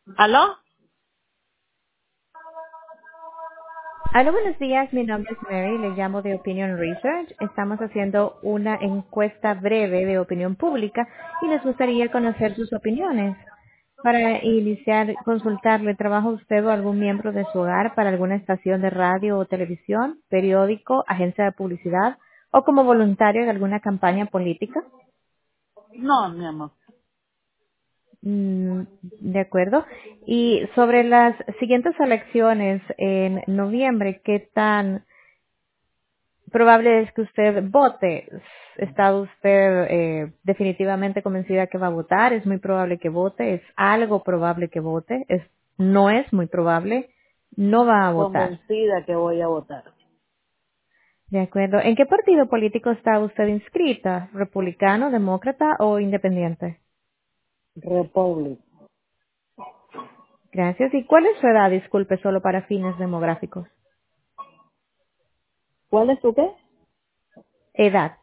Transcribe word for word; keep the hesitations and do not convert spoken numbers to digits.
¿Aló? Hola, buenos días. Mi nombre es Mary. Le llamo de Opinion Research. Estamos haciendo una encuesta breve de opinión pública y nos gustaría conocer sus opiniones. Para iniciar, consultarle, ¿trabaja usted o algún miembro de su hogar para alguna estación de radio o televisión, periódico, agencia de publicidad o como voluntario de alguna campaña política? No, mi amor. Mm, de acuerdo. Y sobre las siguientes elecciones en noviembre, ¿qué tan probable es que usted vote? ¿Está usted eh, definitivamente convencida que va a votar? ¿Es muy probable que vote? ¿Es algo probable que vote? ¿Es, no es muy probable? No va a votar. Convencida que voy a votar. De acuerdo. ¿En qué partido político está usted inscrita? ¿Republicano, demócrata o independiente? Republic. Gracias. ¿Y cuál es su edad? Disculpe, solo para fines demográficos. ¿Cuál es tu qué? Edad.